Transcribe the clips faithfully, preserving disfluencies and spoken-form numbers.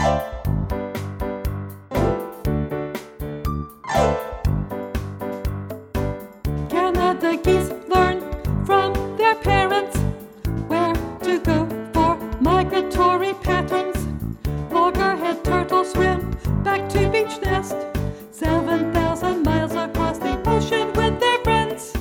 Canada geese learn from their parents where to go for migratory patterns. Loggerhead turtles swim back to beach nest seven thousand miles across the ocean with their friends.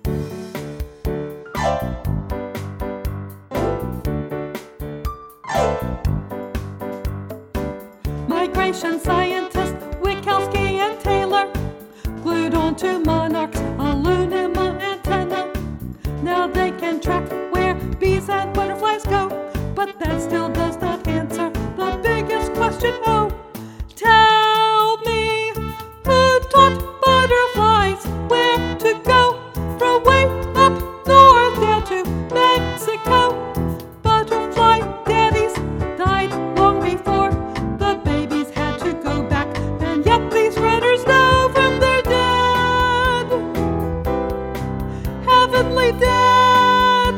Migration scientists Wikowski and Taylor glued onto monarchs a Lunima antenna. Now they can track where bees and butterflies go, but that still does not answer the biggest question. Oh, tell me, who taught butterflies where to go from way up north down to Mexico? Butterfly daddies died long before the babies had to go back, and yet these writers know from their dead, heavenly dead.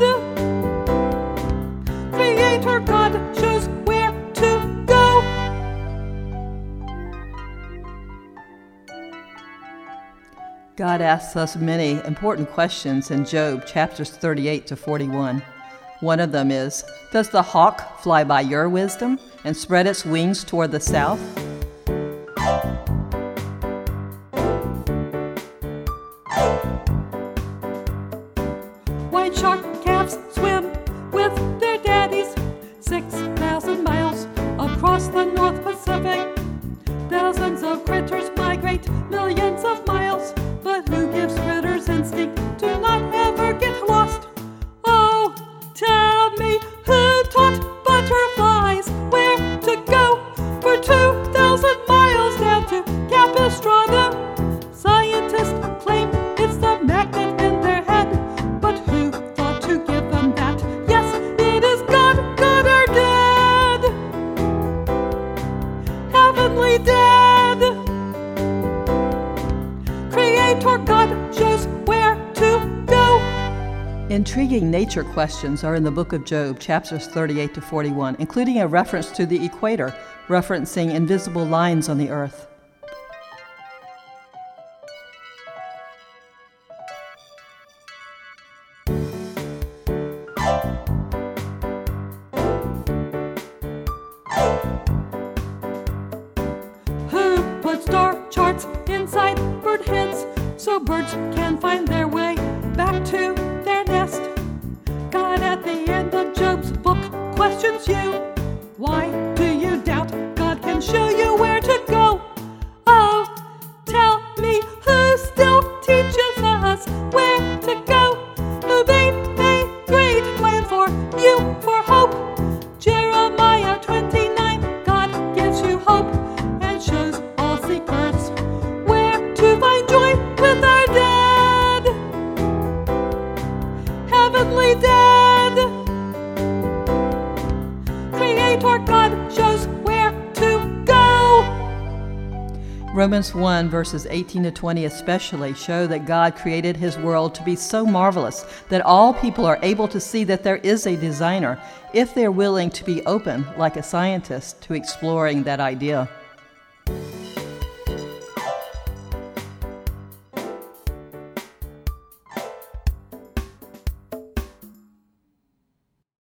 Creator God shows where to go. God asks us many important questions in Job chapters thirty-eight to forty-one. One of them is, does the hawk fly by your wisdom and spread its wings toward the south? White shark calves swim with their daddies six thousand miles across the North Pacific. Thousands of critters migrate millions of miles, but who gives critters instinct to not ever get lost? Oh, tell me, who taught butterflies where to go for two thousand miles down to Capistrano? Scientists claim it's the magnet in their head, but who thought to give them that? Yes, it is God, God our dad, heavenly dad. Creator God shows where to go. Intriguing nature questions are in the book of Job, chapters thirty-eight to forty-one, including a reference to the equator, referencing invisible lines on the earth. Who put star charts inside bird heads so birds can find their way back to their nest? God at the end of Job's book questions you. Why do you doubt God can show you where to go? Oh, tell me, who still teaches us where to go? Who made a great plan for you for hope? Jeremiah twenty-nine, God gives you hope and shows all seekers where to find joy with our dad, heavenly dad. Creator God shows where to go. Romans one, verses eighteen to twenty especially show that God created his world to be so marvelous that all people are able to see that there is a designer if they're willing to be open, like a scientist, to exploring that idea.